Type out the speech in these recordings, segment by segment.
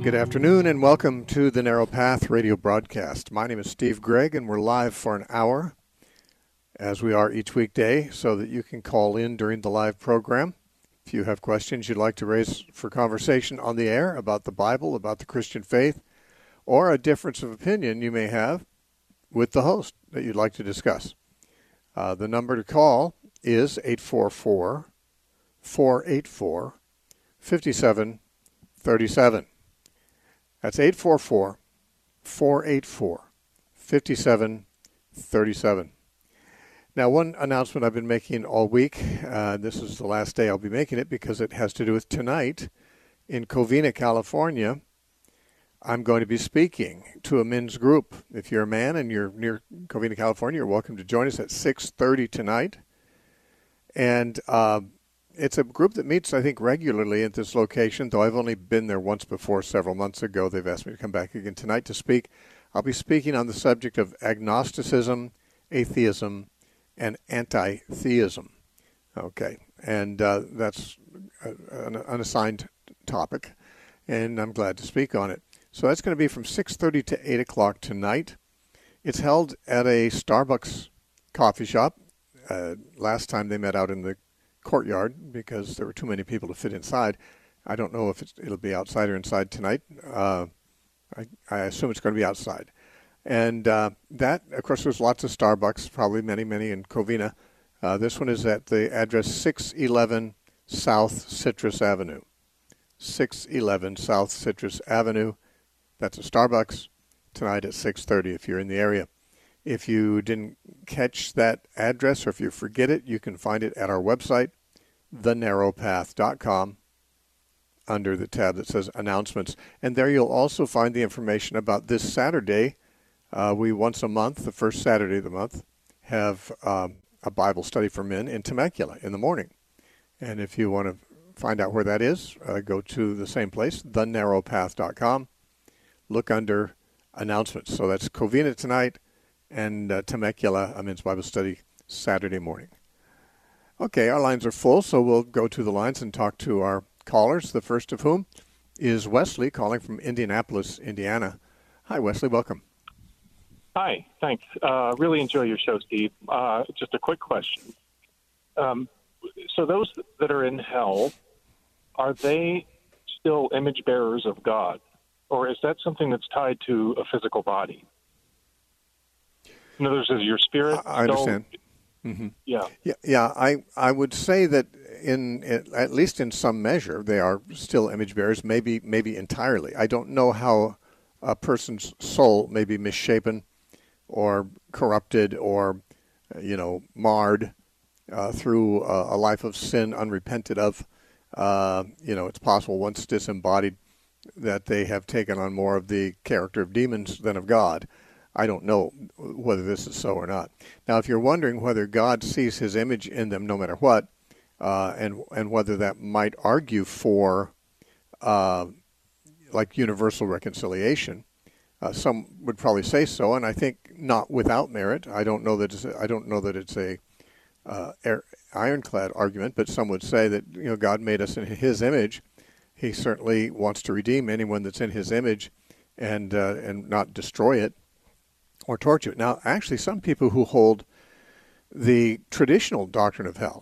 Good afternoon and welcome to the Narrow Path radio broadcast. My name is Steve Gregg and we're live for an hour, as we are each weekday, so that you can call in during the live program. If you have questions you'd like to raise for conversation on the air about the Bible, about the Christian faith, or a difference of opinion you may have with the host that you'd like to discuss. The number to call is 844-484-5737. That's 844-484-5737. Now, one announcement I've been making all week, this is the last day I'll be making it because it has to do with tonight in Covina, California. I'm going to be speaking to a men's group. If you're a man and you're near Covina, California, you're welcome to join us at 6:30 tonight. And it's a group that meets, I think, regularly at this location, though I've only been there once before several months ago. They've asked me to come back again tonight to speak. I'll be speaking on the subject of agnosticism, atheism, and anti-theism. Okay, and that's an unassigned topic, and I'm glad to speak on it. So that's going to be from 6:30 to 8 o'clock tonight. It's held at a Starbucks coffee shop. Last time they met out in the courtyard because there were too many people to fit inside. I don't know if it'll be outside or inside tonight. I assume it's going to be outside. And that, of course, there's lots of Starbucks, probably many in Covina. This one is at the address 611 South Citrus Avenue. 611 South Citrus Avenue. That's a Starbucks tonight at 6:30 if you're in the area. If you didn't catch that address or if you forget it, you can find it at our website, thenarrowpath.com, under the tab that says Announcements. And there you'll also find the information about this Saturday. We once a month, the first Saturday of the month, have a Bible study for men in Temecula in the morning. And if you want to find out where that is, go to the same place, thenarrowpath.com. Look under Announcements. So that's Covina tonight and Temecula, a men's Bible study Saturday morning. Okay, our lines are full, so we'll go to the lines and talk to our callers, the first of whom is Wesley, calling from Indianapolis, Indiana. Hi, Wesley. Welcome. Hi, thanks. Really enjoy your show, Steve. Just a quick question. So those that are in hell, are they still image bearers of God? Or is that something that's tied to a physical body? In other words, is your spirit I understand. Mm-hmm. Yeah. I would say that at least in some measure, they are still image bearers, maybe entirely. I don't know how a person's soul may be misshapen or corrupted or, marred through a life of sin unrepented of. It's possible once disembodied that they have taken on more of the character of demons than of God. I don't know whether this is so or not. Now, if you're wondering whether God sees his image in them no matter what, and whether that might argue for like universal reconciliation, some would probably say so, and I think not without merit. I don't know that it's a ironclad argument, but some would say that God made us in his image. He certainly wants to redeem anyone that's in his image and not destroy it or torture it. Now, actually, some people who hold the traditional doctrine of hell,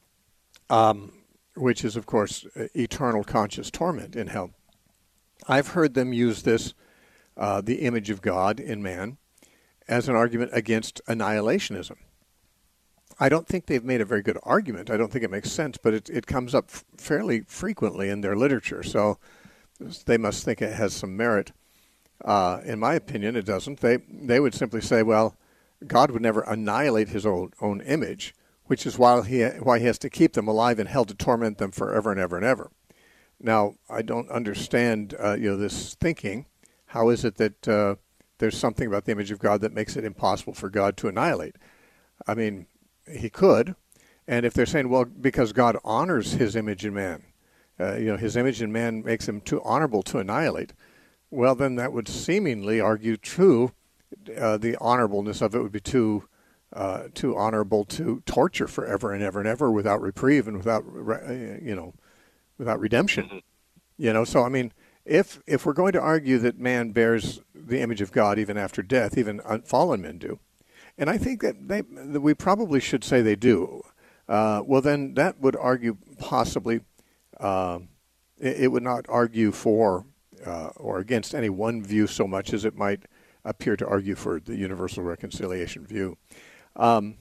which is, of course, eternal conscious torment in hell, I've heard them use this, the image of God in man, as an argument against annihilationism. I don't think they've made a very good argument. I don't think it makes sense, but it comes up fairly frequently in their literature, so they must think it has some merit. In my opinion, it doesn't. They would simply say, well, God would never annihilate his own image, which is why he has to keep them alive in hell to torment them forever and ever and ever. Now, I don't understand this thinking. How is it that there's something about the image of God that makes it impossible for God to annihilate? I mean, he could, and if they're saying, well, because God honors his image in man, his image in man makes him too honorable to annihilate, well, then that would seemingly argue true. The honorableness of it would be too honorable to torture forever and ever and ever without reprieve and without redemption. So I mean, if we're going to argue that man bears the image of God even after death, even fallen men do, and I think that we probably should say they do, well, then that would argue possibly, it would not argue for or against any one view so much as it might appear to argue for the universal reconciliation view. I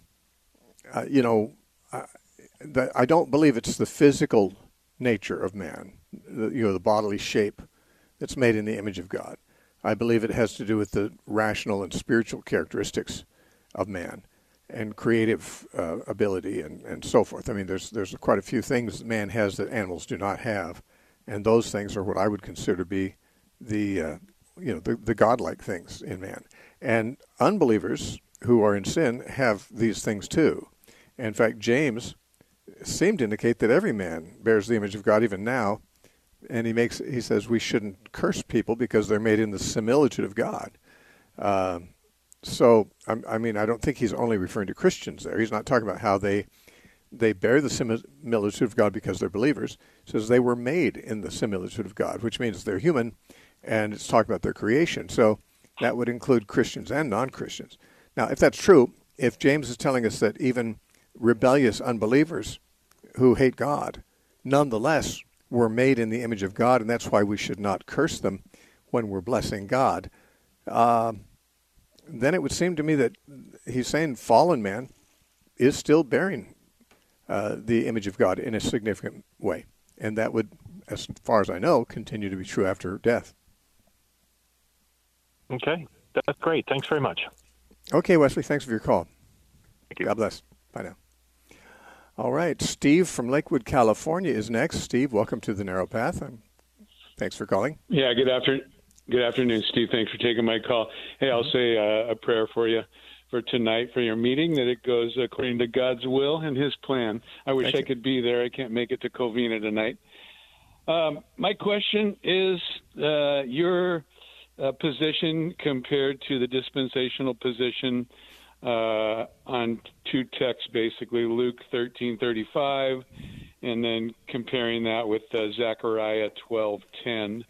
don't believe it's the physical nature of man, the bodily shape that's made in the image of God. I believe it has to do with the rational and spiritual characteristics of man and creative ability and so forth. I mean, there's quite a few things man has that animals do not have, and those things are what I would consider to be the godlike things in man. And unbelievers who are in sin have these things too. In fact, James seemed to indicate that every man bears the image of God even now, and he says we shouldn't curse people because they're made in the similitude of God. So I don't think he's only referring to Christians there. He's not talking about how they bear the similitude of God because they're believers. He says they were made in the similitude of God, which means they're human, and it's talking about their creation. So that would include Christians and non-Christians. Now, if that's true, if James is telling us that even rebellious unbelievers who hate God nonetheless were made in the image of God, and that's why we should not curse them when we're blessing God, then it would seem to me that he's saying fallen man is still bearing the image of God in a significant way. And that would, as far as I know, continue to be true after death. Okay. That's great. Thanks very much. Okay, Wesley. Thanks for your call. Thank you. God bless. Bye now. All right. Steve from Lakewood, California is next. Steve, welcome to The Narrow Path. Thanks for calling. Yeah, good afternoon, Steve. Thanks for taking my call. Hey, I'll say a prayer for you for tonight, for your meeting, that it goes according to God's will and his plan. I wish I could be there. I can't make it to Covina tonight. My question is your position compared to the dispensational position on two texts, basically, Luke 13:35, and then comparing that with Zechariah 12:10.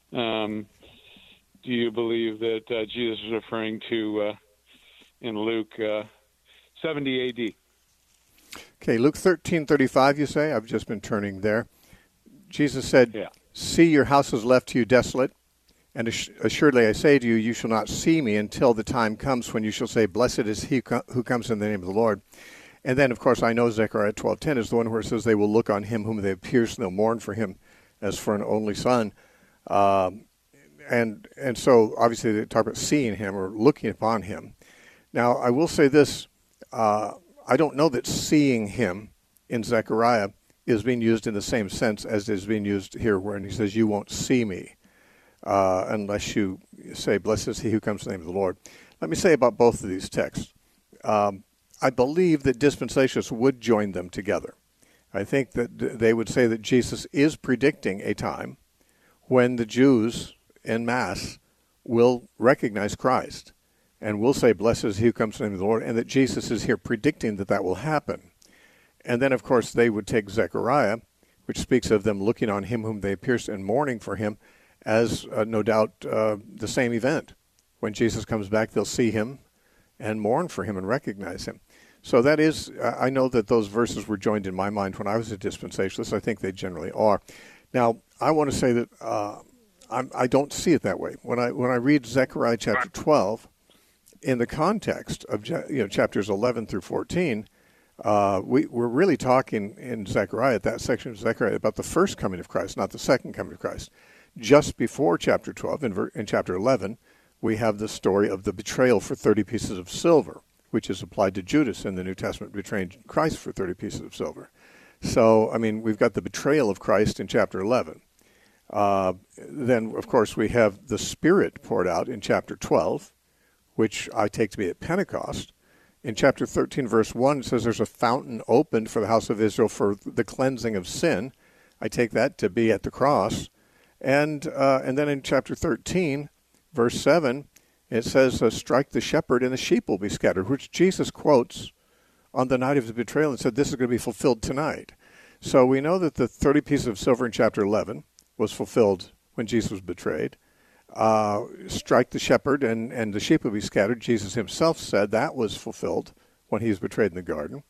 Do you believe that Jesus is referring to in Luke 70 A.D.? Okay, Luke 13:35, you say? I've just been turning there. Jesus said, See, your house is left to you desolate, and assuredly I say to you, you shall not see me until the time comes when you shall say, Blessed is he who comes in the name of the Lord. And then, of course, I know Zechariah 12:10 is the one where it says they will look on him whom they have pierced, and they'll mourn for him as for an only son. And so, obviously, they talk about seeing him or looking upon him. Now, I will say this. I don't know that seeing him in Zechariah is being used in the same sense as is being used here, when he says, you won't see me unless you say, Blessed is he who comes in the name of the Lord. Let me say about both of these texts. I believe that dispensationalists would join them together. I think that they would say that Jesus is predicting a time when the Jews en masse will recognize Christ and will say, Blessed is he who comes in the name of the Lord, and that Jesus is here predicting that that will happen. And then, of course, they would take Zechariah, which speaks of them looking on him whom they pierced and mourning for him, as no doubt the same event. When Jesus comes back, they'll see him and mourn for him and recognize him. So that is, I know that those verses were joined in my mind when I was a dispensationalist. I think they generally are. Now, I want to say that I don't see it that way. When I read Zechariah chapter 12, in the context of chapters 11 through 14, we're really talking in Zechariah, that section of Zechariah, about the first coming of Christ, not the second coming of Christ. Just before chapter 12, in chapter 11, we have the story of the betrayal for 30 pieces of silver, which is applied to Judas in the New Testament, betraying Christ for 30 pieces of silver. So, I mean, we've got the betrayal of Christ in chapter 11. Then, of course, we have the Spirit poured out in chapter 12, which I take to be at Pentecost. In chapter 13, verse 1, it says there's a fountain opened for the house of Israel for the cleansing of sin. I take that to be at the cross. And then in chapter 13, verse 7, it says, strike the shepherd and the sheep will be scattered, which Jesus quotes on the night of the betrayal and said, this is going to be fulfilled tonight. So we know that the 30 pieces of silver in chapter 11 was fulfilled when Jesus was betrayed. Strike the shepherd and the sheep will be scattered. Jesus himself said that was fulfilled when he was betrayed in the garden.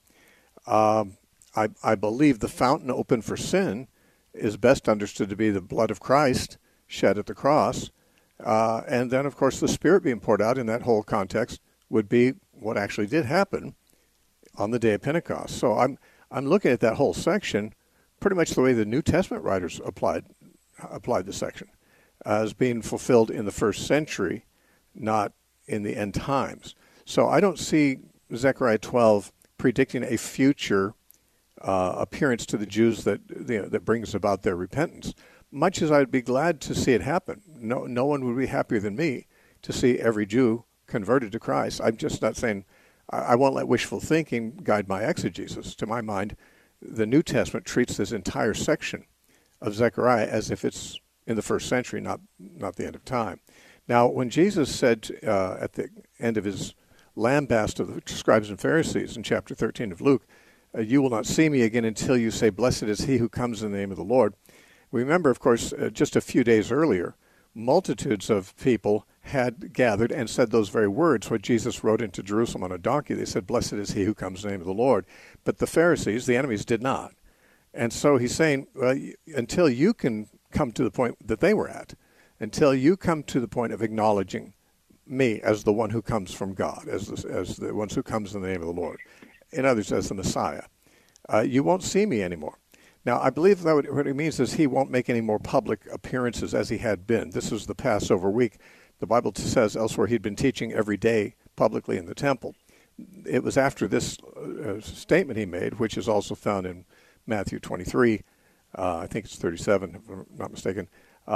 I believe the fountain open for sin is best understood to be the blood of Christ shed at the cross. And then, of course, the Spirit being poured out in that whole context would be what actually did happen on the day of Pentecost. So I'm looking at that whole section pretty much the way the New Testament writers applied the section, as being fulfilled in the first century, not in the end times. So I don't see Zechariah 12 predicting a future appearance to the Jews that brings about their repentance. Much as I'd be glad to see it happen, no one would be happier than me to see every Jew converted to Christ. I'm just not saying I won't let wishful thinking guide my exegesis. To my mind, the New Testament treats this entire section of Zechariah as if it's in the first century, not the end of time. Now, when Jesus said at the end of his lambast of the scribes and Pharisees in chapter 13 of Luke, you will not see me again until you say, blessed is he who comes in the name of the Lord. Remember, of course, just a few days earlier, multitudes of people had gathered and said those very words when Jesus rode into Jerusalem on a donkey. They said, blessed is he who comes in the name of the Lord. But the Pharisees, the enemies, did not. And so he's saying, well, until you can come to the point that they were at, until you come to the point of acknowledging me as the one who comes from God, as the ones who comes in the name of the Lord, in others as the Messiah, you won't see me anymore. Now, I believe that what it means is he won't make any more public appearances as he had been. This was the Passover week. The Bible says elsewhere he'd been teaching every day publicly in the temple. It was after this statement he made, which is also found in Matthew 23, I think it's 37, if I'm not mistaken.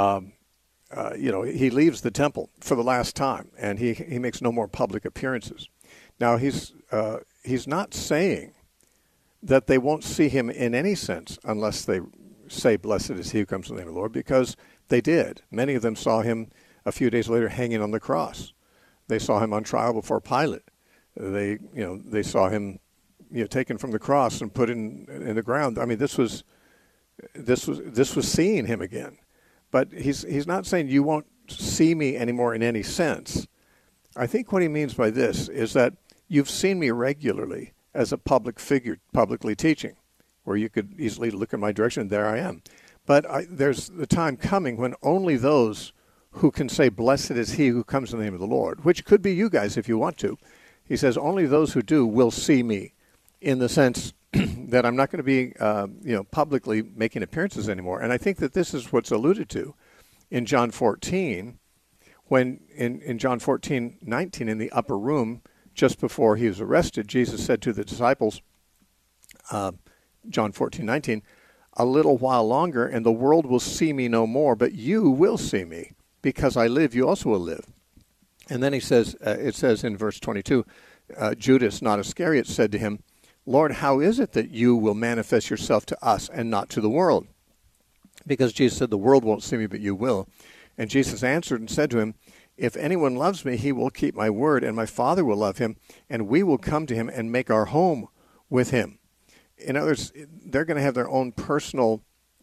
He leaves the temple for the last time, and he makes no more public appearances. Now, he's not saying that they won't see him in any sense unless they say, blessed is he who comes in the name of the Lord, because they did. Many of them saw him a few days later hanging on the cross. They saw him on trial before Pilate. They saw him taken from the cross and put in the ground. I mean, this was seeing him again. But he's not saying you won't see me anymore in any sense. I think what he means by this is that you've seen me regularly as a public figure, publicly teaching, where you could easily look in my direction, and there I am. But there's the time coming when only those who can say, blessed is he who comes in the name of the Lord, which could be you guys if you want to. He says, only those who do will see me, in the sense that I'm not going to be publicly making appearances anymore. And I think that this is what's alluded to in John 14, when in John 14:19, in the upper room, just before he was arrested, Jesus said to the disciples, John 14:19, a little while longer, and the world will see me no more, but you will see me. Because I live, you also will live. And then he says, it says in verse 22, Judas, not Iscariot, said to him, Lord, how is it that you will manifest yourself to us and not to the world? Because Jesus said, the world won't see me, but you will. And Jesus answered and said to him, if anyone loves me, he will keep my word, and my Father will love him, and we will come to him and make our home with him. In other words, they're going to have their own personal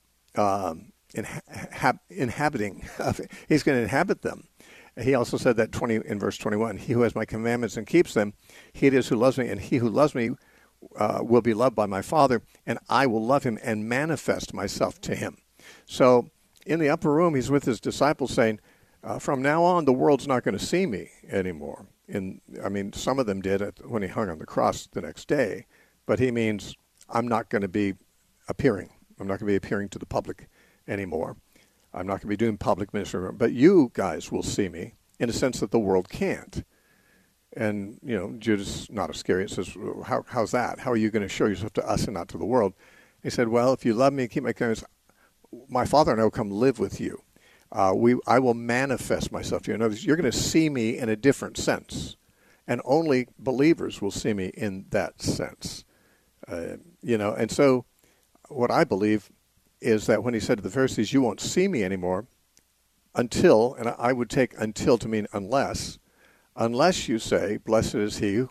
inhabiting. He's going to inhabit them. He also said that in verse 21, he who has my commandments and keeps them, he it is who loves me, and he who loves me will be loved by my Father, and I will love him and manifest myself to him. So in the upper room, he's with his disciples saying, from now on, the world's not going to see me anymore. Some of them did when he hung on the cross the next day, but he means I'm not going to be appearing. I'm not going to be appearing to the public anymore. I'm not going to be doing public ministry, but you guys will see me in a sense that the world can't. And, Judas, not Iscariot, says, how's that? How are you going to show yourself to us and not to the world? He said, well, if you love me and keep my commandments, my Father and I will come live with you. I will manifest myself to you. In other words, you're going to see me in a different sense, and only believers will see me in that sense. And so what I believe is that when he said to the Pharisees, you won't see me anymore until, and I would take until to mean unless you say, blessed is he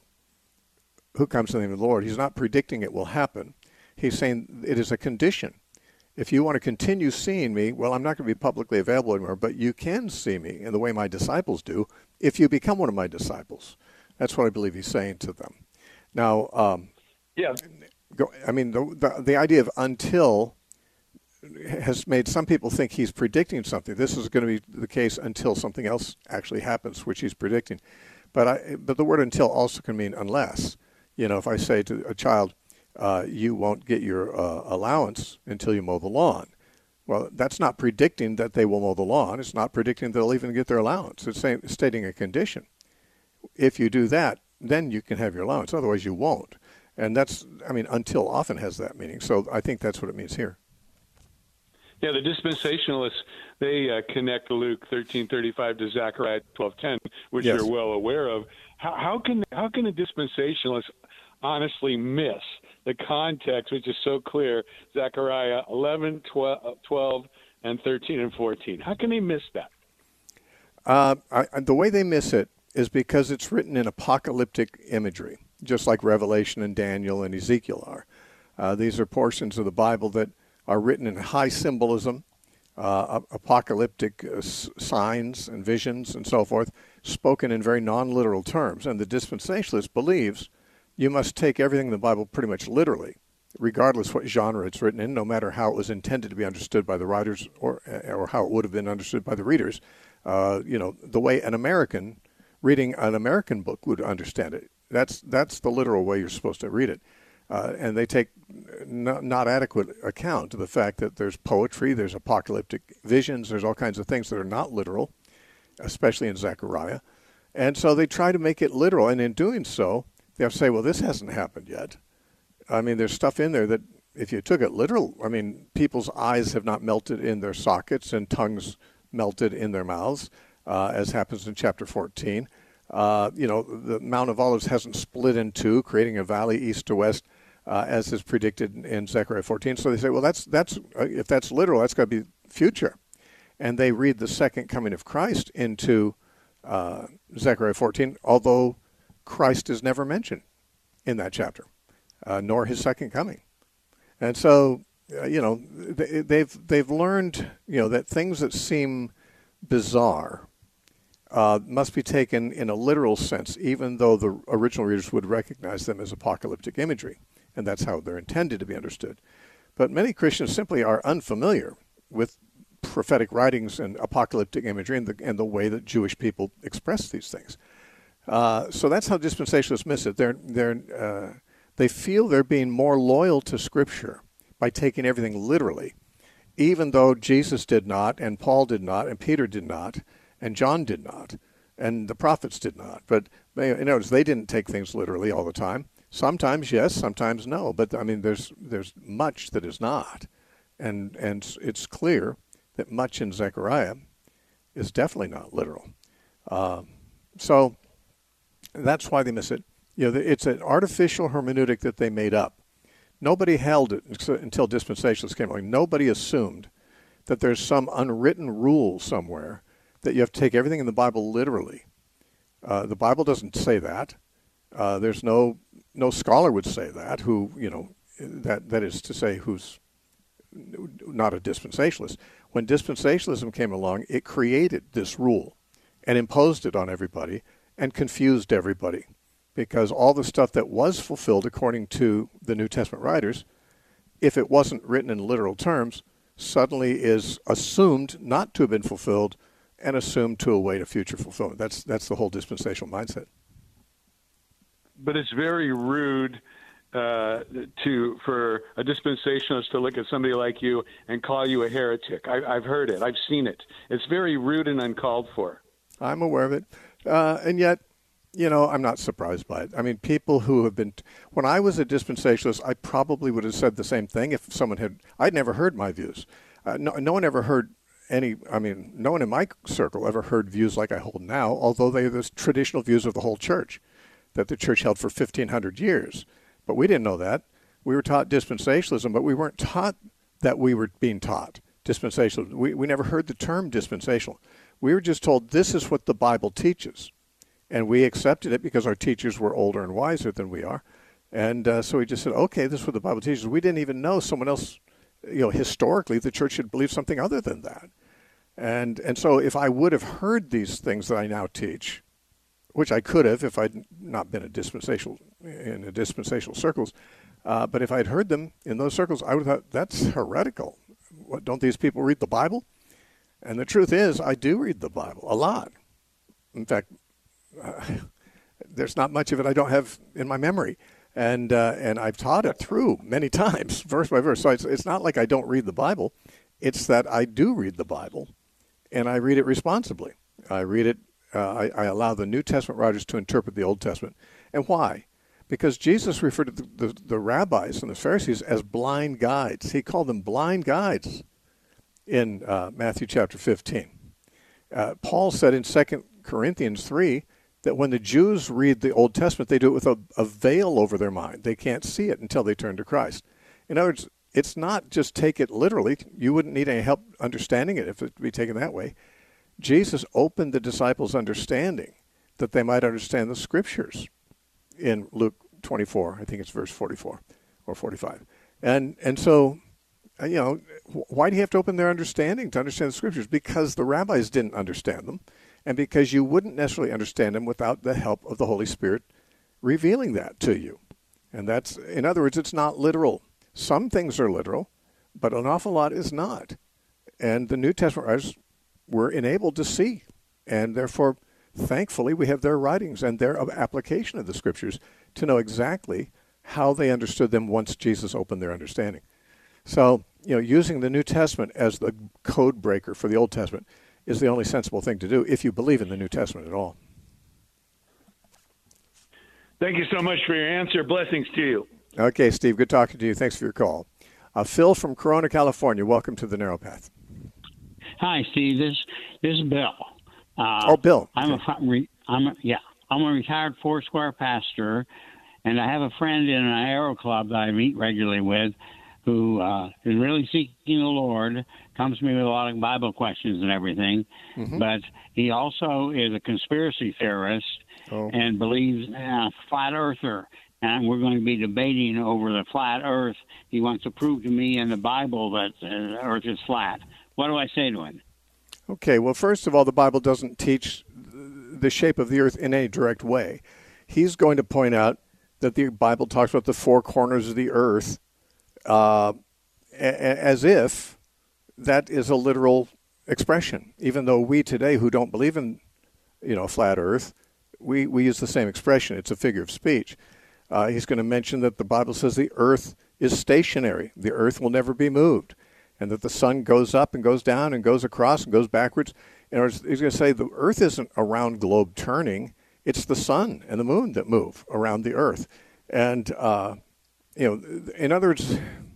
who comes in the name of the Lord. He's not predicting it will happen. He's saying it is a condition. If you want to continue seeing me, well, I'm not going to be publicly available anymore, but you can see me in the way my disciples do if you become one of my disciples. That's what I believe he's saying to them. Now, Yeah. the idea of until has made some people think he's predicting something. This is going to be the case until something else actually happens, which he's predicting. But the word until also can mean unless. If I say to a child, you won't get your allowance until you mow the lawn. Well, that's not predicting that they will mow the lawn. It's not predicting they'll even get their allowance. It's stating a condition. If you do that, then you can have your allowance. Otherwise, you won't. And until often has that meaning. So I think that's what it means here. Yeah, the dispensationalists, they connect Luke 13:35 to Zechariah 12:10, which Yes. you're well aware of. How can a dispensationalist honestly miss the context, which is so clear, Zechariah 11, 12, and 13 and 14? How can they miss that? The way they miss it is because it's written in apocalyptic imagery, just like Revelation and Daniel and Ezekiel are. These are portions of the Bible that are written in high symbolism, apocalyptic signs and visions and so forth, spoken in very non-literal terms. And the dispensationalist believes you must take everything in the Bible pretty much literally, regardless what genre it's written in, no matter how it was intended to be understood by the writers or how it would have been understood by the readers. The way an American reading an American book would understand it. That's the literal way you're supposed to read it. And they take not adequate account of the fact that there's poetry, there's apocalyptic visions, there's all kinds of things that are not literal, especially in Zechariah. And so they try to make it literal, and in doing so, they have to say, well, this hasn't happened yet. There's stuff in there that if you took it literal, people's eyes have not melted in their sockets and tongues melted in their mouths, as happens in chapter 14. The Mount of Olives hasn't split in two, creating a valley east to west, as is predicted in Zechariah 14. So they say, well, that's if that's literal, that's got to be future. And they read the second coming of Christ into Zechariah 14, although Christ is never mentioned in that chapter, nor his second coming. And so, they've learned, that things that seem bizarre must be taken in a literal sense, even though the original readers would recognize them as apocalyptic imagery, and that's how they're intended to be understood. But many Christians simply are unfamiliar with prophetic writings and apocalyptic imagery and the way that Jewish people express these things. So that's how dispensationalists miss it. They feel they're being more loyal to Scripture by taking everything literally, even though Jesus did not, and Paul did not, and Peter did not, and John did not, and the prophets did not. But notice they didn't take things literally all the time. Sometimes yes, sometimes no. But there's much that is not, and it's clear that much in Zechariah is definitely not literal. So that's why they miss it. It's an artificial hermeneutic that they made up. Nobody held it until dispensationalists came along. Nobody assumed that there's some unwritten rule somewhere that you have to take everything in the Bible literally. The Bible doesn't say that. There's no scholar would say that that is to say who's not a dispensationalist. When dispensationalism came along, it created this rule and imposed it on everybody and confused everybody, because all the stuff that was fulfilled according to the New Testament writers, if it wasn't written in literal terms, suddenly is assumed not to have been fulfilled and assumed to await a future fulfillment. That's the whole dispensational mindset. But it's very rude for a dispensationalist to look at somebody like you and call you a heretic. I've heard it. I've seen it. It's very rude and uncalled for. I'm aware of it. And yet, I'm not surprised by it. People who have been... When I was a dispensationalist, I probably would have said the same thing if someone had... I'd never heard my views. No one ever heard no one in my circle ever heard views like I hold now, although they're the traditional views of the whole church, that the church held for 1,500 years. But we didn't know that. We were taught dispensationalism, but we weren't taught that we were being taught dispensationalism. We never heard the term dispensational. We were just told this is what the Bible teaches. And we accepted it because our teachers were older and wiser than we are. And so we just said, okay, this is what the Bible teaches. We didn't even know someone else historically the church should believe something other than that. And so if I would have heard these things that I now teach, which I could have if I'd not been in dispensational circles, but if I'd heard them in those circles, I would have thought, that's heretical. What, don't these people read the Bible? And the truth is, I do read the Bible a lot. In fact, there's not much of it I don't have in my memory. And I've taught it through many times, verse by verse. So it's not like I don't read the Bible. It's that I do read the Bible, and I read it responsibly. I read it. I allow the New Testament writers to interpret the Old Testament. And why? Because Jesus referred to the rabbis and the Pharisees as blind guides. He called them blind guides in Matthew chapter 15. Paul said in 2 Corinthians 3 that when the Jews read the Old Testament, they do it with a veil over their mind. They can't see it until they turn to Christ. In other words, it's not just take it literally. You wouldn't need any help understanding it if it be taken that way. Jesus opened the disciples' understanding that they might understand the Scriptures in Luke 24. I think it's verse 44 or 45. And so, why do you have to open their understanding to understand the Scriptures? Because the rabbis didn't understand them, and because you wouldn't necessarily understand them without the help of the Holy Spirit revealing that to you. And that's, in other words, it's not literal. Some things are literal, but an awful lot is not. And the New Testament writers were enabled to see, and therefore, thankfully, we have their writings and their application of the Scriptures to know exactly how they understood them once Jesus opened their understanding. So, using the New Testament as the code breaker for the Old Testament is the only sensible thing to do if you believe in the New Testament at all. Thank you so much for your answer. Blessings to you. Okay, Steve, good talking to you. Thanks for your call. Phil from Corona, California, welcome to the Narrow Path. Hi, Steve. This is Bill. Bill. I'm a retired Foursquare pastor, and I have a friend in an aero club that I meet regularly with who is really seeking the Lord, comes to me with a lot of Bible questions and everything, but he also is a conspiracy theorist and believes in a flat earther. And we're going to be debating over the flat earth. He wants to prove to me in the Bible that the earth is flat. What do I say to him? Okay, well, first of all, the Bible doesn't teach the shape of the earth in any direct way. He's going to point out that the Bible talks about the four corners of the earth as if that is a literal expression, even though we today who don't believe in, flat earth, we use the same expression. It's a figure of speech. He's going to mention that the Bible says the earth is stationary. The earth will never be moved, and that the sun goes up and goes down and goes across and goes backwards. In other words, he's going to say the earth isn't a round globe turning. It's the sun and the moon that move around the earth. And, in other words,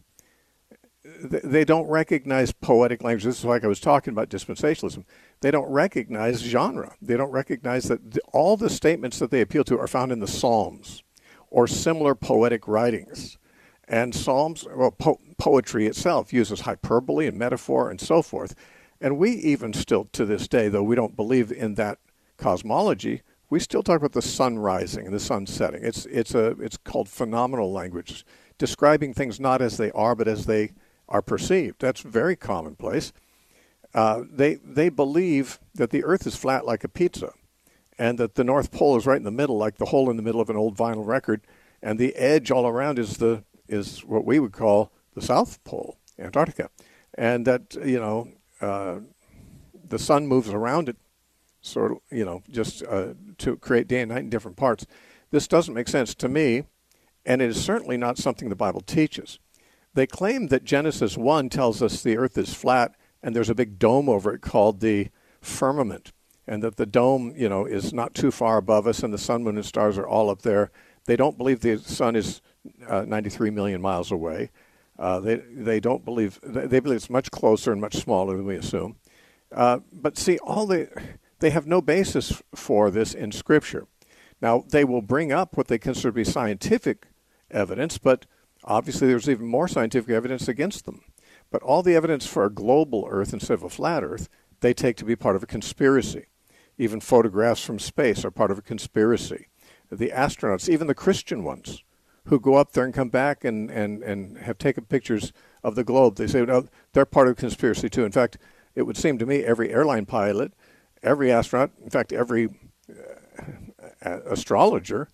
they don't recognize poetic language. This is like I was talking about dispensationalism. They don't recognize genre. They don't recognize that all the statements that they appeal to are found in the Psalms or similar poetic writings. And Psalms, poetry itself uses hyperbole and metaphor and so forth. And we even still, to this day, though we don't believe in that cosmology, we still talk about the sun rising and the sun setting. It's called phenomenal language, describing things not as they are, but as they are perceived. That's very commonplace. They believe that the earth is flat like a pizza, and that the North Pole is right in the middle, like the hole in the middle of an old vinyl record, and the edge all around is what we would call the South Pole, Antarctica, and that the sun moves around it, sort of just to create day and night in different parts. This doesn't make sense to me, and it is certainly not something the Bible teaches. They claim that Genesis 1 tells us the earth is flat and there's a big dome over it called the firmament, and that the dome, is not too far above us and the sun, moon, and stars are all up there. They don't believe the sun is 93 million miles away. They don't believe, they believe it's much closer and much smaller than we assume. But see, they have no basis for this in Scripture. Now, they will bring up what they consider to be scientific evidence, but obviously there's even more scientific evidence against them. But all the evidence for a global Earth instead of a flat Earth, they take to be part of a conspiracy. Even photographs from space are part of a conspiracy. The astronauts, even the Christian ones, who go up there and come back and have taken pictures of the globe. They say, no, they're part of the conspiracy too. In fact, it would seem to me every airline pilot, every astronaut, in fact, every astronomer,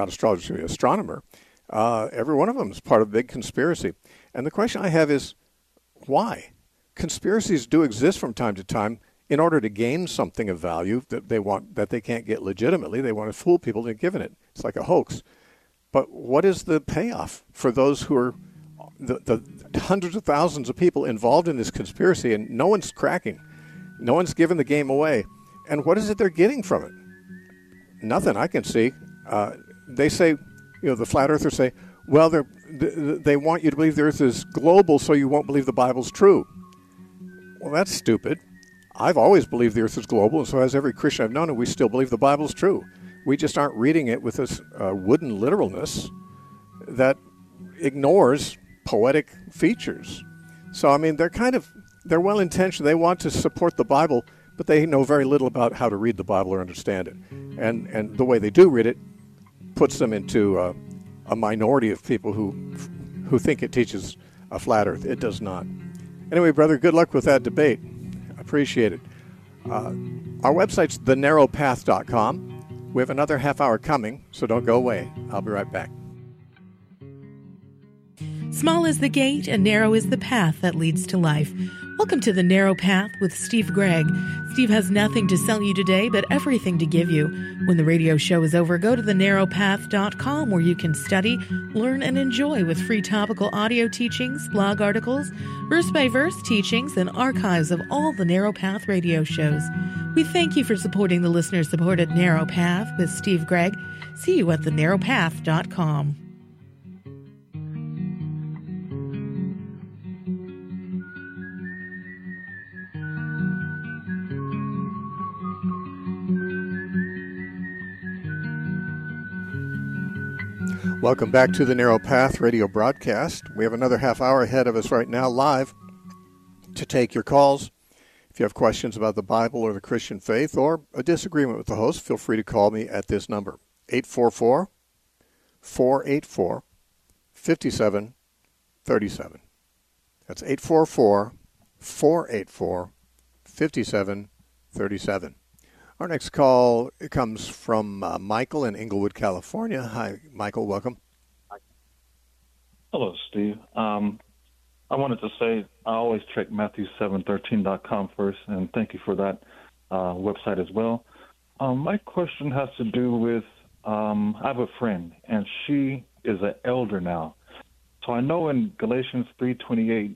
every one of them is part of a big conspiracy. And the question I have is, why? Conspiracies do exist from time to time in order to gain something of value that they want, that they can't get legitimately. They want to fool people into giving it. It's like a hoax. But what is the payoff for those who are the hundreds of thousands of people involved in this conspiracy, and no one's cracking? No one's giving the game away. And what is it they're getting from it? Nothing I can see. They say, the flat earthers say, well, they want you to believe the earth is global so you won't believe the Bible's true. Well, that's stupid. I've always believed the earth is global, and so has every Christian I've known, and we still believe the Bible's true. We just aren't reading it with this wooden literalness that ignores poetic features. So, I mean, they're well-intentioned. They want to support the Bible, but they know very little about how to read the Bible or understand it. And the way they do read it puts them into a minority of people who think it teaches a flat earth. It does not. Anyway, brother, good luck with that debate. I appreciate it. Our website's thenarrowpath.com. We have another half hour coming, so don't go away. I'll be right back. Small is the gate and narrow is the path that leads to life. Welcome to The Narrow Path with Steve Gregg. Steve has nothing to sell you today, but everything to give you. When the radio show is over, go to thenarrowpath.com where you can study, learn, and enjoy with free topical audio teachings, blog articles, verse-by-verse teachings, and archives of all the Narrow Path radio shows. We thank you for supporting the listener-supported Narrow Path with Steve Gregg. See you at thenarrowpath.com. Welcome back to the Narrow Path radio broadcast. We have another half hour ahead of us right now live to take your calls. If you have questions about the Bible or the Christian faith or a disagreement with the host, feel free to call me at this number, 844-484-5737. That's 844-484-5737. Our next call comes from Michael in Inglewood, California. Hi, Michael. Welcome. Hello, Steve. I wanted to say I always check Matthew713.com first, and thank you for that website as well. My question has to do with I have a friend, and she is an elder now. So I know in Galatians 3:28,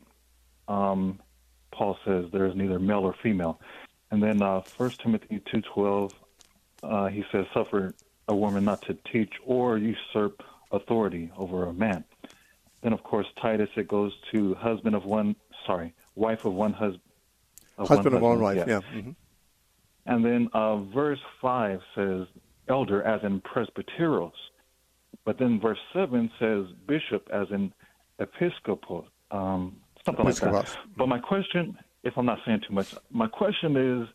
Paul says there is neither male or female. And then 1 Timothy 2:12, he says, suffer a woman not to teach or usurp authority over a man. Then, of course, Titus, it goes to wife of one husband. Husband of one wife, yeah. Mm-hmm. And then verse 5 says elder as in presbyteros. But then verse 7 says bishop as in episcopos, something like that. But my question, if I'm not saying too much, my question is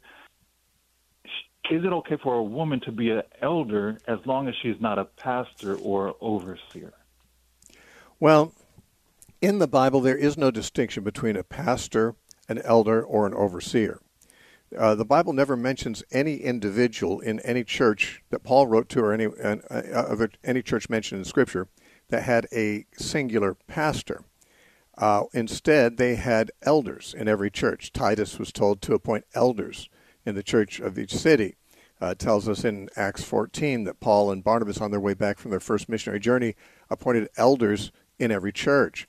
it okay for a woman to be an elder as long as she's not a pastor or overseer? Well, in the Bible, there is no distinction between a pastor, an elder, or an overseer. The Bible never mentions any individual in any church that Paul wrote to or any church mentioned in Scripture that had a singular pastor. Instead, they had elders in every church. Titus was told to appoint elders in the church of each city. It tells us in Acts 14 that Paul and Barnabas, on their way back from their first missionary journey, appointed elders in every church.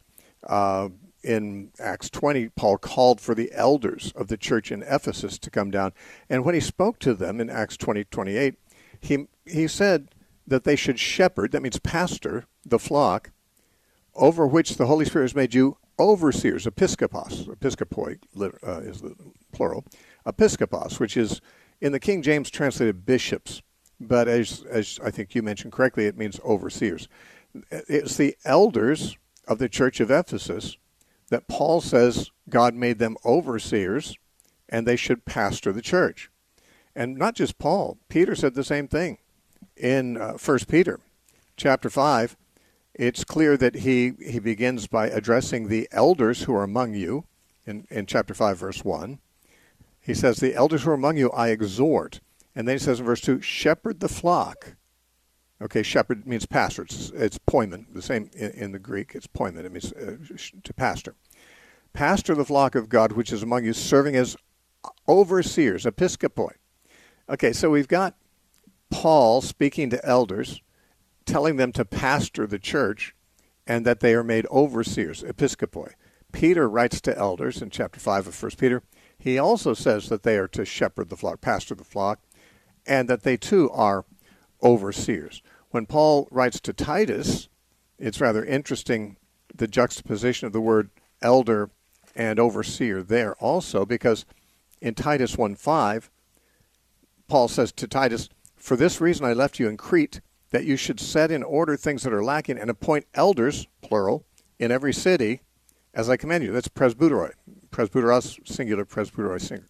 In Acts 20, Paul called for the elders of the church in Ephesus to come down. And when he spoke to them in Acts 20:28, he said that they should shepherd, that means pastor, the flock, over which the Holy Spirit has made you overseers, episkopos. Episkopoi is the plural. Episkopos, which is in the King James translated bishops, but as I think you mentioned correctly, it means overseers. It's the elders of the church of Ephesus that Paul says God made them overseers and they should pastor the church. And not just Paul. Peter said the same thing in 1 Peter chapter 5. it's clear that he begins by addressing the elders who are among you in chapter 5, verse 1. He says, the elders who are among you I exhort. And then he says in verse 2, shepherd the flock. Okay, shepherd means pastor. It's poimen, the same in the Greek. It's poimen. It means to pastor. Pastor the flock of God, which is among you, serving as overseers, episkopoi. Okay, so we've got Paul speaking to elders, telling them to pastor the church, and that they are made overseers, episkopoi. Peter writes to elders in chapter 5 of 1 Peter. He also says that they are to shepherd the flock, pastor the flock, and that they too are overseers. When Paul writes to Titus, it's rather interesting, the juxtaposition of the word elder and overseer there also, because in Titus 1:5, Paul says to Titus, for this reason I left you in Crete, that you should set in order things that are lacking and appoint elders, plural, in every city, as I command you. That's presbyteroi. Presbyteros, singular, presbyteroi,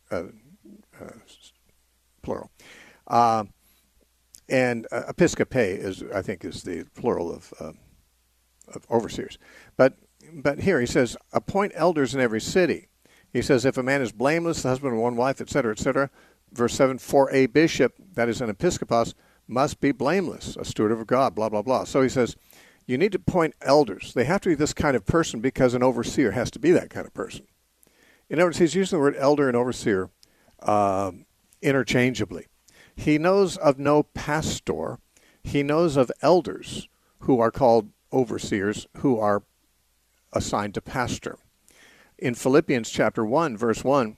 plural. And episcope is, I think, is the plural of overseers. But here he says, appoint elders in every city. He says, if a man is blameless, the husband of one wife, etc., etc. Verse 7, for a bishop, that is an episkopos, must be blameless, a steward of God, blah, blah, blah. So he says, you need to appoint elders. They have to be this kind of person because an overseer has to be that kind of person. In other words, he's using the word elder and overseer interchangeably. He knows of no pastor. He knows of elders who are called overseers, who are assigned to pastor. In Philippians chapter 1, verse 1,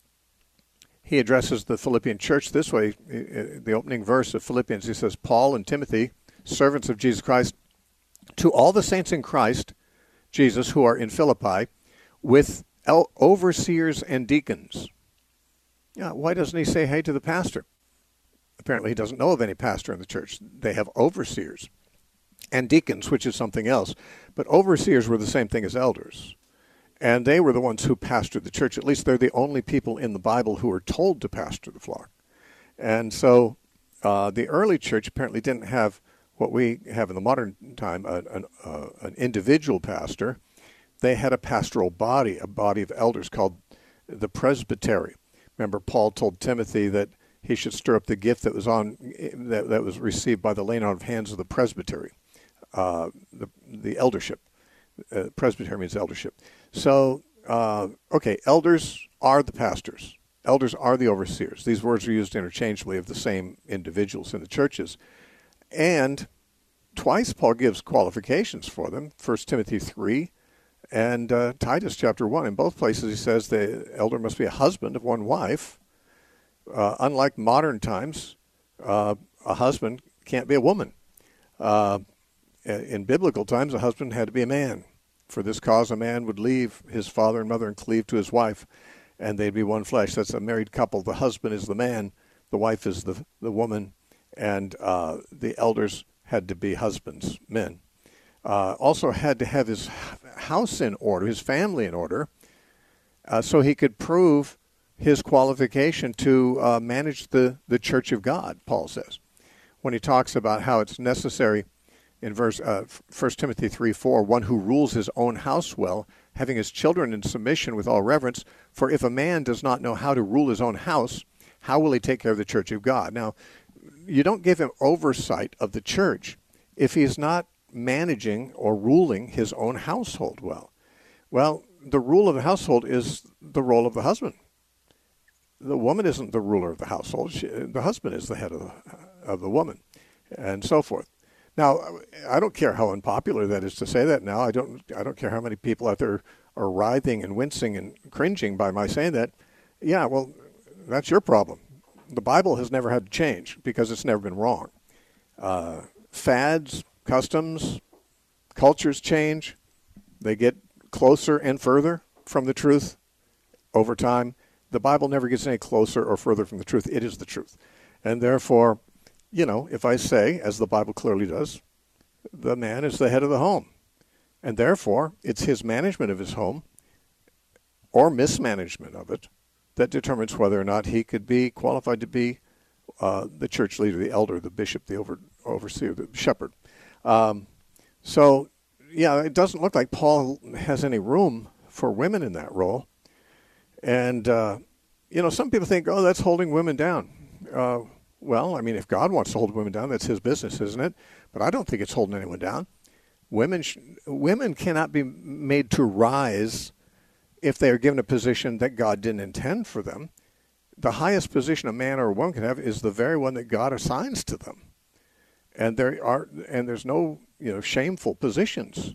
he addresses the Philippian church this way. The opening verse of Philippians, he says, Paul and Timothy, servants of Jesus Christ, to all the saints in Christ Jesus who are in Philippi, with overseers and deacons. Yeah, why doesn't he say hey to the pastor? Apparently he doesn't know of any pastor in the church. They have overseers and deacons, which is something else. But overseers were the same thing as elders. And they were the ones who pastored the church. At least they're the only people in the Bible who are told to pastor the flock. And so the early church apparently didn't have what we have in the modern time, an individual pastor. They had a pastoral body, a body of elders called the presbytery. Remember, Paul told Timothy that he should stir up the gift that was received by the laying on of hands of the presbytery, the eldership. Presbytery means eldership. So, elders are the pastors. Elders are the overseers. These words are used interchangeably of the same individuals in the churches. And twice Paul gives qualifications for them, 1 Timothy 3 and Titus chapter 1. In both places he says the elder must be a husband of one wife. Unlike modern times, a husband can't be a woman. In biblical times, a husband had to be a man. For this cause, a man would leave his father and mother and cleave to his wife, and they'd be one flesh. That's a married couple. The husband is the man, the wife is the woman, and the elders had to be husbands, men. Also had to have his house in order, his family in order, so he could prove his qualification to manage the church of God, Paul says, when he talks about how it's necessary in verse 1 Timothy 3:4, one who rules his own house well, having his children in submission with all reverence. For if a man does not know how to rule his own house, how will he take care of the church of God? Now, you don't give him oversight of the church if he is not managing or ruling his own household well. Well, the rule of the household is the role of the husband. The woman isn't the ruler of the household. The husband is the head of the woman, and so forth. Now, I don't care how unpopular that is to say that now. I don't care how many people out there are writhing and wincing and cringing by my saying that. Yeah, well, that's your problem. The Bible has never had to change because it's never been wrong. Fads, customs, cultures change. They get closer and further from the truth over time. The Bible never gets any closer or further from the truth. It is the truth. And therefore, if I say, as the Bible clearly does, the man is the head of the home. And therefore, it's his management of his home or mismanagement of it that determines whether or not he could be qualified to be the church leader, the elder, the bishop, the overseer, the shepherd. So it doesn't look like Paul has any room for women in that role. And, some people think, oh, that's holding women down. Well, I mean, if God wants to hold women down, that's his business, isn't it? But I don't think it's holding anyone down. Women cannot be made to rise if they are given a position that God didn't intend for them. The highest position a man or a woman can have is the very one that God assigns to them. And there's no, shameful positions.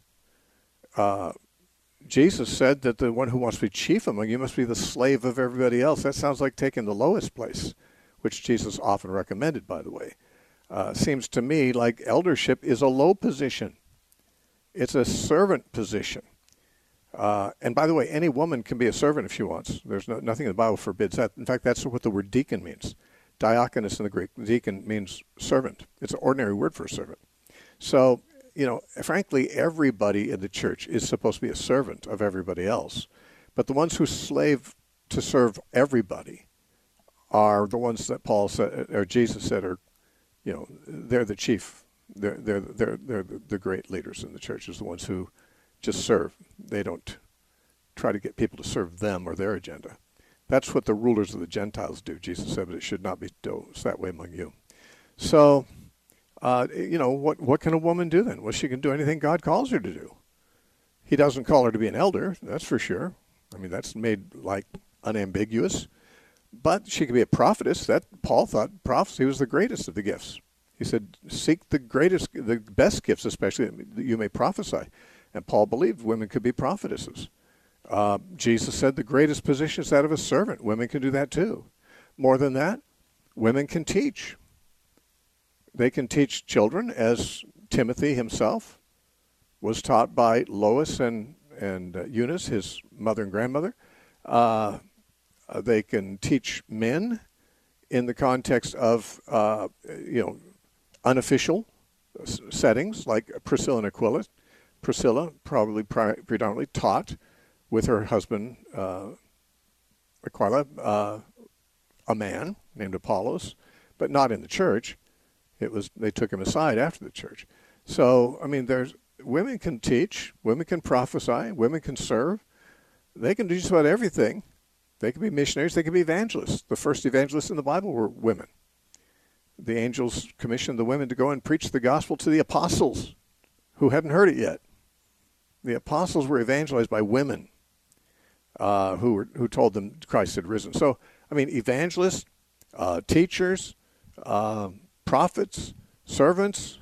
Jesus said that the one who wants to be chief among you must be the slave of everybody else. That sounds like taking the lowest place, which Jesus often recommended, by the way. Seems to me like eldership is a low position. It's a servant position. And by the way, any woman can be a servant if she wants. There's nothing in the Bible forbids that. In fact, that's what the word deacon means. Diakonos in the Greek. Deacon means servant. It's an ordinary word for a servant. So, frankly, everybody in the church is supposed to be a servant of everybody else. But the ones who slave to serve everybody are the ones that Paul said, or Jesus said, are, they're the chief. They're the great leaders in the church, is the ones who just serve. They don't try to get people to serve them or their agenda. That's what the rulers of the Gentiles do, Jesus said, but it should not be that way among you. So, what can a woman do then? Well, she can do anything God calls her to do. He doesn't call her to be an elder, that's for sure. I mean, that's made like unambiguous. But she could be a prophetess. That Paul thought prophecy was the greatest of the gifts. He said, seek the best gifts, especially that you may prophesy. And Paul believed women could be prophetesses. Jesus said the greatest position is that of a servant. Women can do that too. More than that, women can teach. They can teach children, as Timothy himself was taught by Lois and Eunice, his mother and grandmother. They can teach men in the context of, unofficial settings, like Priscilla and Aquila. Priscilla probably predominantly taught with her husband, Aquila, a man named Apollos, but not in the church. They took him aside after the church. So, I mean, women can teach, women can prophesy, women can serve. They can do just about everything. They can be missionaries, they can be evangelists. The first evangelists in the Bible were women. The angels commissioned the women to go and preach the gospel to the apostles who hadn't heard it yet. The apostles were evangelized by women who told them Christ had risen. So, I mean, evangelists, teachers, prophets, servants,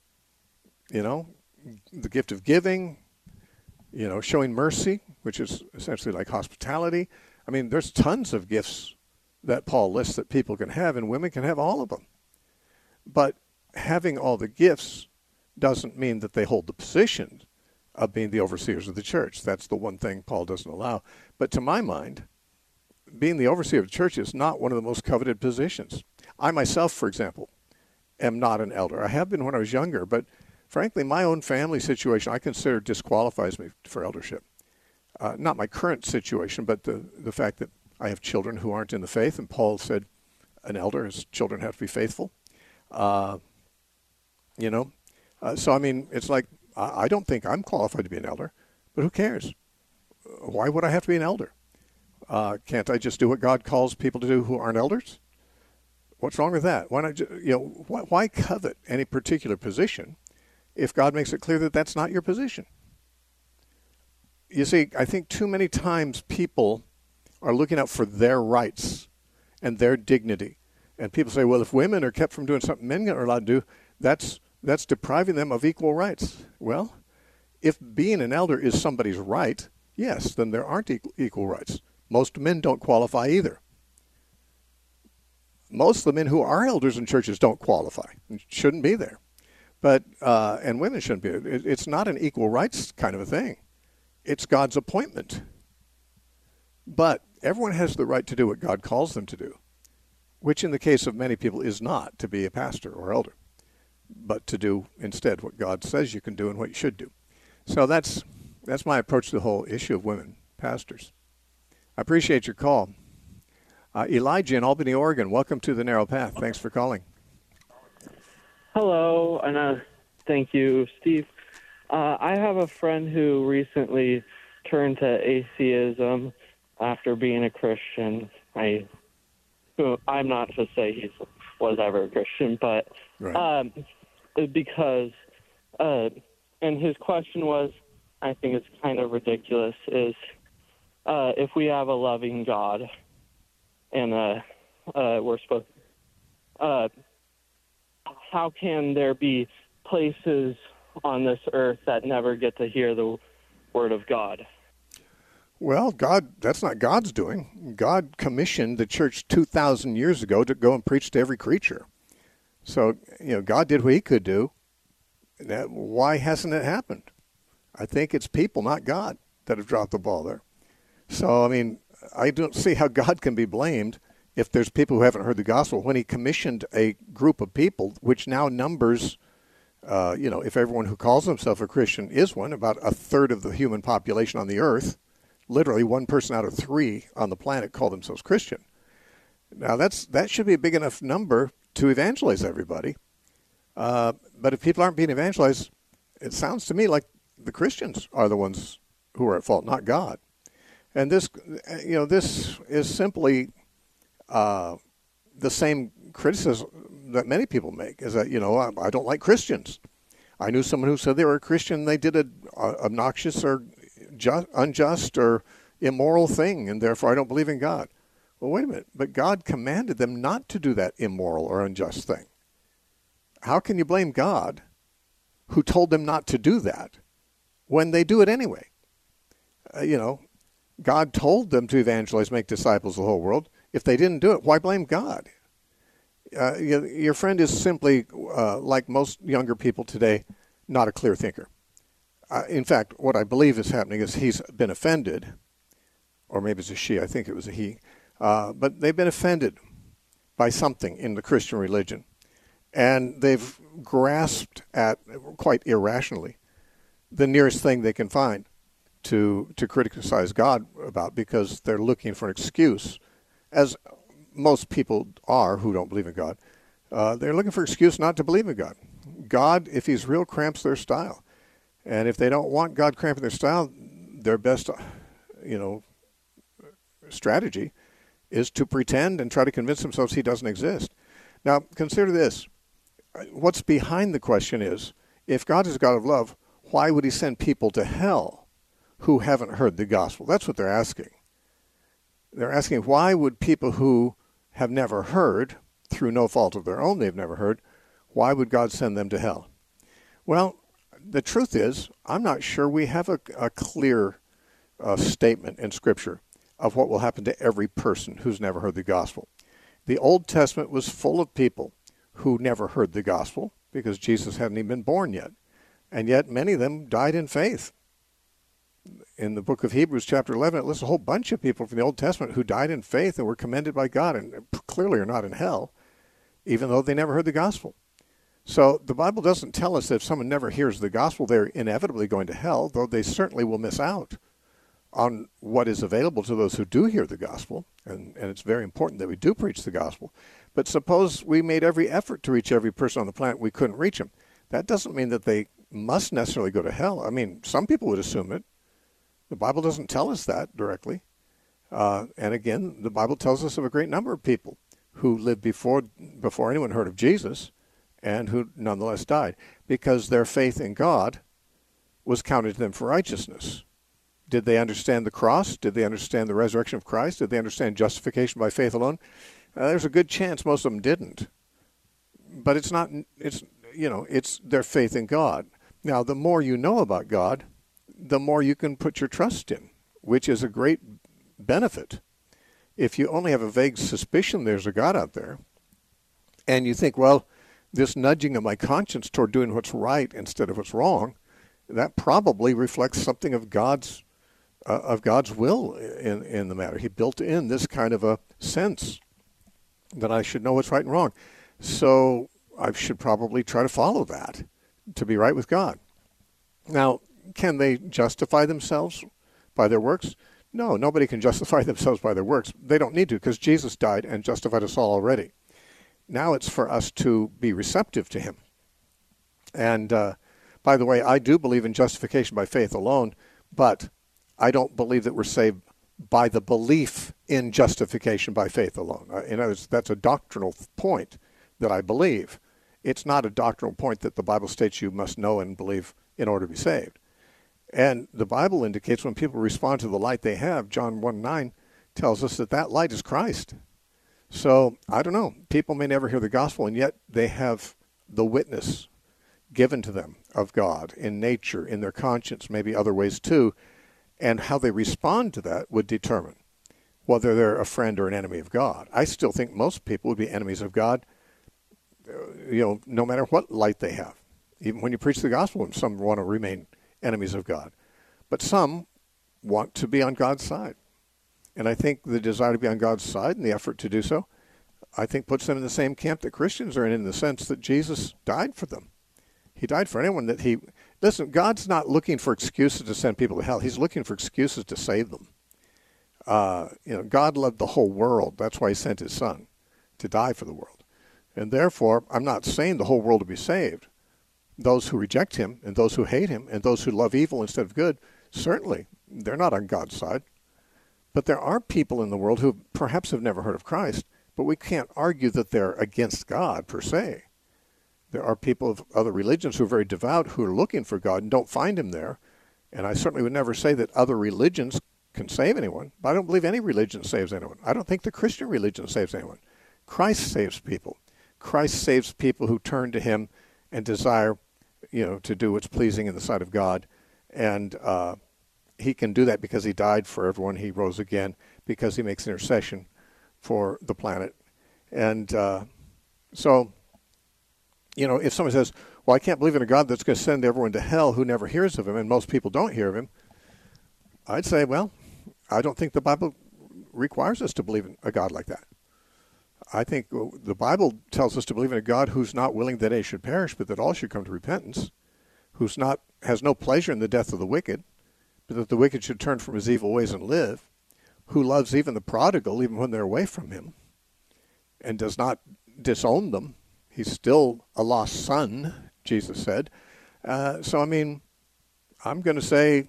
the gift of giving, showing mercy, which is essentially like hospitality. I mean, there's tons of gifts that Paul lists that people can have, and women can have all of them. But having all the gifts doesn't mean that they hold the position of being the overseers of the church. That's the one thing Paul doesn't allow. But to my mind, being the overseer of the church is not one of the most coveted positions. I myself, for example, am not an elder. I have been when I was younger, but frankly, my own family situation I consider disqualifies me for eldership. Not my current situation, but the fact that I have children who aren't in the faith, and Paul said an elder, his children have to be faithful. So, I mean, it's like, I don't think I'm qualified to be an elder, but who cares? Why would I have to be an elder? Can't I just do what God calls people to do who aren't elders? What's wrong with that? Why not? Why covet any particular position if God makes it clear that that's not your position? You see, I think too many times people are looking out for their rights and their dignity. And people say, well, if women are kept from doing something men are allowed to do, that's depriving them of equal rights. Well, if being an elder is somebody's right, yes, then there aren't equal rights. Most men don't qualify either. Most of the men who are elders in churches don't qualify and shouldn't be there. But and women shouldn't be. It's not an equal rights kind of a thing. It's God's appointment. But everyone has the right to do what God calls them to do, which in the case of many people is not to be a pastor or elder, but to do instead what God says you can do and what you should do. So that's my approach to the whole issue of women pastors. I appreciate your call. Elijah in Albany, Oregon, welcome to the Narrow Path. Thanks for calling. Hello, and thank you, Steve. I have a friend who recently turned to atheism after being a Christian. I'm not to say he was ever a Christian, but Right. because, and his question was, I think it's kind of ridiculous, is if we have a loving God and we're supposed, how can there be places on this earth that never get to hear the word of God? Well, that's not God's doing. God commissioned the church 2,000 years ago to go and preach to every creature. So, God did what he could do. Why hasn't it happened? I think it's people, not God, that have dropped the ball there. So, I don't see how God can be blamed if there's people who haven't heard the gospel when he commissioned a group of people, which now numbers, if everyone who calls himself a Christian is one, about a third of the human population on the earth. Literally 1 person out of 3 on the planet call themselves Christian. Now, that should be a big enough number to evangelize everybody. But if people aren't being evangelized, it sounds to me like the Christians are the ones who are at fault, not God. And this is simply the same criticism that many people make, is that, I don't like Christians. I knew someone who said they were a Christian, they did an obnoxious or unjust or immoral thing, and therefore I don't believe in God. Well, wait a minute, but God commanded them not to do that immoral or unjust thing. How can you blame God, who told them not to do that, when they do it anyway? God told them to evangelize, make disciples of the whole world. If they didn't do it, why blame God? Your friend is simply, like most younger people today, not a clear thinker. In fact, what I believe is happening is he's been offended, or maybe it's a she, I think it was a he, but they've been offended by something in the Christian religion. And they've grasped at, quite irrationally, the nearest thing they can find to criticize God about, because they're looking for an excuse, as most people are who don't believe in God. They're looking for an excuse not to believe in God. God, if he's real, cramps their style. And if they don't want God cramping their style, their best, strategy is to pretend and try to convince themselves he doesn't exist. Now, consider this. What's behind the question is, if God is a God of love, why would he send people to hell who haven't heard the gospel? That's what they're asking. They're asking, why would people who have never heard, through no fault of their own they've never heard, why would God send them to hell? Well, the truth is, I'm not sure we have a clear statement in Scripture of what will happen to every person who's never heard the gospel. The Old Testament was full of people who never heard the gospel because Jesus hadn't even been born yet. And yet many of them died in faith. In the book of Hebrews, chapter 11, it lists a whole bunch of people from the Old Testament who died in faith and were commended by God and clearly are not in hell, even though they never heard the gospel. So the Bible doesn't tell us that if someone never hears the gospel, they're inevitably going to hell, though they certainly will miss out on what is available to those who do hear the gospel. And it's very important that we do preach the gospel. But suppose we made every effort to reach every person on the planet, we couldn't reach them. That doesn't mean that they must necessarily go to hell. I mean, some people would assume it. The Bible doesn't tell us that directly. And again, the Bible tells us of a great number of people who lived before anyone heard of Jesus and who nonetheless died because their faith in God was counted to them for righteousness. Did they understand the cross? Did they understand the resurrection of Christ? Did they understand justification by faith alone? There's a good chance most of them didn't. But it's their faith in God. Now, the more you know about God, the more you can put your trust in, which is a great benefit. If you only have a vague suspicion there's a God out there, and you think, well, this nudging of my conscience toward doing what's right instead of what's wrong, that probably reflects something of God's will in the matter. He built in this kind of a sense that I should know what's right and wrong. So I should probably try to follow that to be right with God. Now, can they justify themselves by their works? No, nobody can justify themselves by their works. They don't need to because Jesus died and justified us all already. Now it's for us to be receptive to him. And By the way, I do believe in justification by faith alone, but I don't believe that we're saved by the belief in justification by faith alone. In other words, that's a doctrinal point that I believe. It's not a doctrinal point that the Bible states you must know and believe in order to be saved. And the Bible indicates when people respond to the light they have, John 1:9 tells us that that light is Christ. So, I don't know. People may never hear the gospel, and yet they have the witness given to them of God in nature, in their conscience, maybe other ways too. And how they respond to that would determine whether they're a friend or an enemy of God. I still think most people would be enemies of God, no matter what light they have. Even when you preach the gospel, some want to remain enemies of God. But some want to be on God's side. And I think the desire to be on God's side and the effort to do so, I think puts them in the same camp that Christians are in the sense that Jesus died for them. He died for anyone that he... Listen, God's not looking for excuses to send people to hell. He's looking for excuses to save them. God loved the whole world. That's why he sent his son to die for the world. And therefore, I'm not saying the whole world to be saved. Those who reject him and those who hate him and those who love evil instead of good, certainly, they're not on God's side. But there are people in the world who perhaps have never heard of Christ, but we can't argue that they're against God per se. There are people of other religions who are very devout who are looking for God and don't find him there. And I certainly would never say that other religions can save anyone, but I don't believe any religion saves anyone. I don't think the Christian religion saves anyone. Christ saves people. Christ saves people who turn to him and desire, to do what's pleasing in the sight of God. And he can do that because he died for everyone. He rose again because he makes intercession for the planet. And so, if someone says, well, I can't believe in a God that's going to send everyone to hell who never hears of him, and most people don't hear of him, I'd say, well, I don't think the Bible requires us to believe in a God like that. I think the Bible tells us to believe in a God who's not willing that any should perish, but that all should come to repentance, has no pleasure in the death of the wicked, but that the wicked should turn from his evil ways and live, who loves even the prodigal, even when they're away from him, and does not disown them. He's still a lost son, Jesus said. I'm going to say,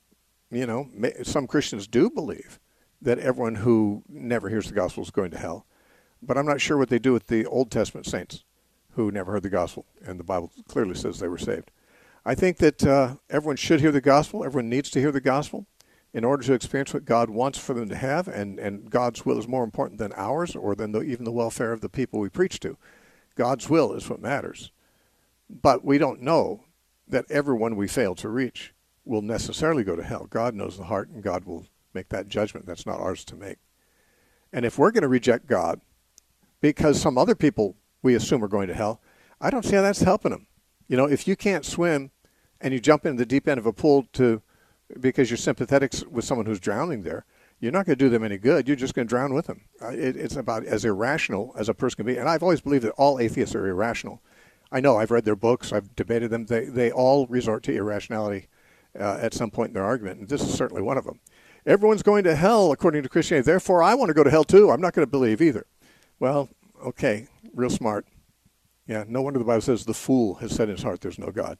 some Christians do believe that everyone who never hears the gospel is going to hell. But I'm not sure what they do with the Old Testament saints who never heard the gospel, and the Bible clearly says they were saved. I think that everyone should hear the gospel. Everyone needs to hear the gospel in order to experience what God wants for them to have, and God's will is more important than ours or than even the welfare of the people we preach to. God's will is what matters. But we don't know that everyone we fail to reach will necessarily go to hell. God knows the heart, and God will make that judgment. That's not ours to make. And if we're going to reject God because some other people we assume are going to hell, I don't see how that's helping them. If you can't swim and you jump into the deep end of a pool because you're sympathetic with someone who's drowning there, you're not going to do them any good. You're just going to drown with them. It's about as irrational as a person can be. And I've always believed that all atheists are irrational. I know. I've read their books. I've debated them. They all resort to irrationality at some point in their argument, and this is certainly one of them. Everyone's going to hell according to Christianity. Therefore, I want to go to hell too. I'm not going to believe either. Well, okay, real smart. Yeah, no wonder the Bible says the fool has said in his heart there's no God.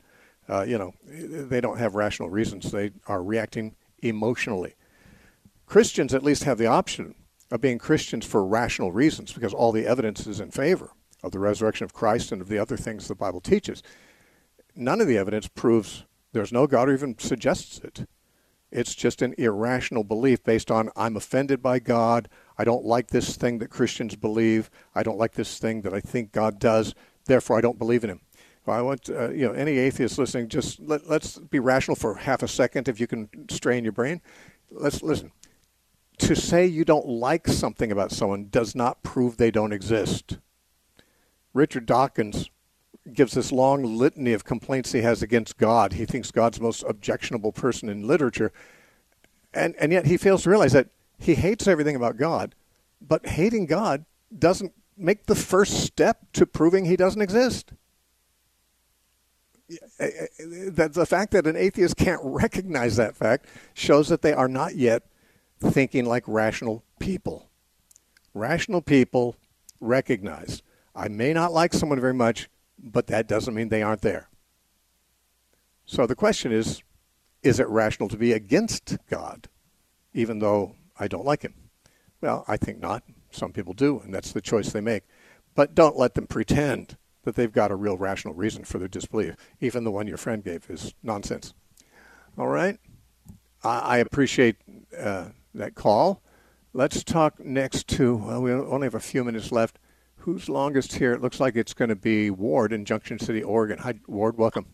They don't have rational reasons. They are reacting emotionally. Christians at least have the option of being Christians for rational reasons because all the evidence is in favor of the resurrection of Christ and of the other things the Bible teaches. None of the evidence proves there's no God or even suggests it. It's just an irrational belief based on I'm offended by God. I don't like this thing that Christians believe. I don't like this thing that I think God does. Therefore, I don't believe in him. Well, I want any atheist listening, just let's be rational for half a second if you can strain your brain. Let's listen. To say you don't like something about someone does not prove they don't exist. Richard Dawkins gives this long litany of complaints he has against God. He thinks God's the most objectionable person in literature. And yet he fails to realize that he hates everything about God, but hating God doesn't make the first step to proving he doesn't exist. The fact that an atheist can't recognize that fact shows that they are not yet thinking like rational people. Rational people recognize, I may not like someone very much, but that doesn't mean they aren't there. So the question is it rational to be against God, even though I don't like him? Well, I think not. Some people do, and that's the choice they make. But don't let them pretend that they've got a real rational reason for their disbelief. Even the one your friend gave is nonsense. All right? I appreciate that call. Let's talk next to, well, we only have a few minutes left. Who's longest here? It looks like it's going to be Ward in Junction City, Oregon. Hi, Ward. Welcome.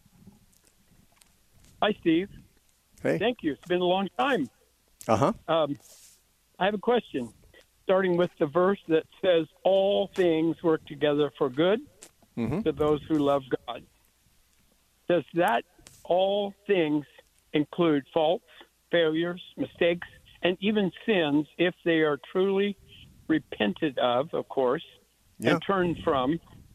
Hi, Steve. Hey. Thank you. It's been a long time. Uh-huh. I have a question, starting with the verse that says, all things work together for good to those who love God. Does that all things include faults, failures, mistakes, and even sins if they are truly repented of course, and turned from?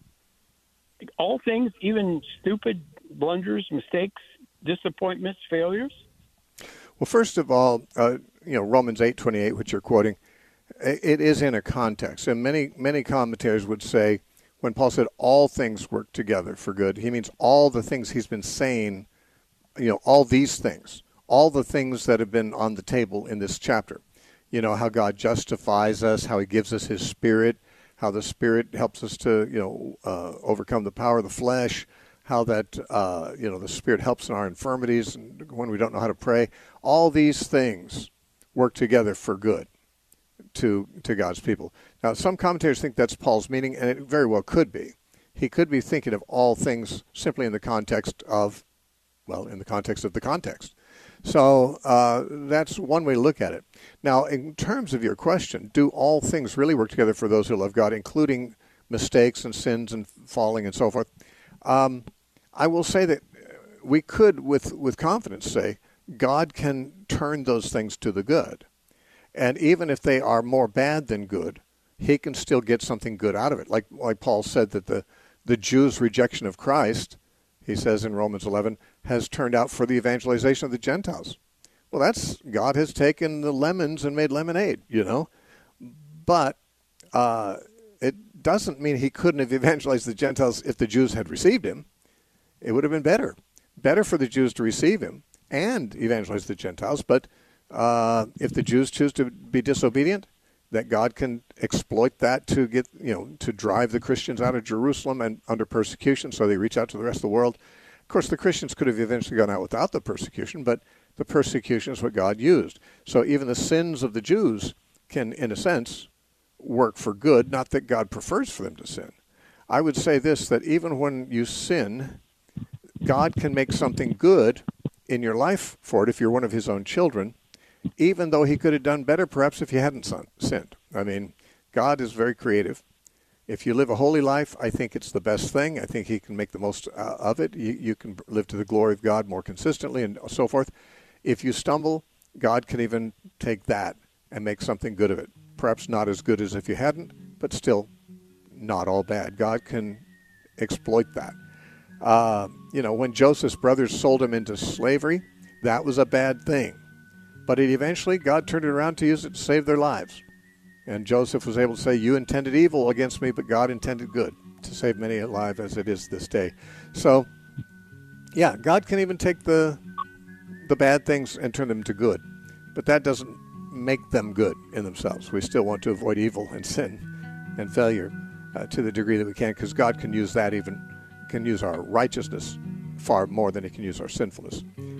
All things, even stupid blunders, mistakes, disappointments, failures? Well, first of all, Romans 8:28, which you're quoting, it is in a context. And many commentators would say when Paul said all things work together for good, he means all the things he's been saying, all these things, all the things that have been on the table in this chapter. How God justifies us, how he gives us his Spirit, how the Spirit helps us to, overcome the power of the flesh, how that, the Spirit helps in our infirmities and when we don't know how to pray. All these things work together for good to God's people. Now, some commentators think that's Paul's meaning, and it very well could be. He could be thinking of all things simply in the context of the context. So that's one way to look at it. Now, in terms of your question, do all things really work together for those who love God, including mistakes and sins and falling and so forth? I will say that we could, with confidence, say God can turn those things to the good. And even if they are more bad than good, he can still get something good out of it. Like Paul said that the Jews' rejection of Christ, he says in Romans 11, has turned out for the evangelization of the Gentiles. Well, God has taken the lemons and made lemonade, But it doesn't mean he couldn't have evangelized the Gentiles if the Jews had received him. It would have been better. Better for the Jews to receive him and evangelize the Gentiles. But if the Jews choose to be disobedient, that God can exploit that to get, to drive the Christians out of Jerusalem and under persecution so they reach out to the rest of the world. Of course, the Christians could have eventually gone out without the persecution, but the persecution is what God used. So even the sins of the Jews can, in a sense, work for good, not that God prefers for them to sin. I would say this, that even when you sin, God can make something good in your life for it if you're one of his own children, even though he could have done better perhaps if you hadn't sinned. I mean, God is very creative. If you live a holy life, I think it's the best thing. I think he can make the most of it. You can live to the glory of God more consistently and so forth. If you stumble, God can even take that and make something good of it. Perhaps not as good as if you hadn't, but still not all bad. God can exploit that. When Joseph's brothers sold him into slavery, that was a bad thing. But eventually, God turned it around to use it to save their lives. And Joseph was able to say, you intended evil against me, but God intended good to save many alive as it is this day. So, yeah, God can even take the bad things and turn them to good. But that doesn't make them good in themselves. We still want to avoid evil and sin and failure to the degree that we can, because God can use that can use our righteousness far more than he can use our sinfulness.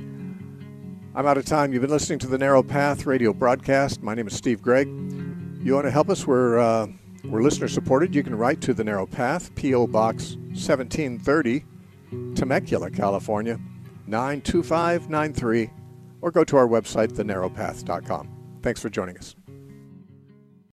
I'm out of time. You've been listening to the Narrow Path radio broadcast. My name is Steve Gregg. You want to help us? We're listener supported. You can write to the Narrow Path, P.O. Box 1730, Temecula, California, 92593, or go to our website, thenarrowpath.com. Thanks for joining us.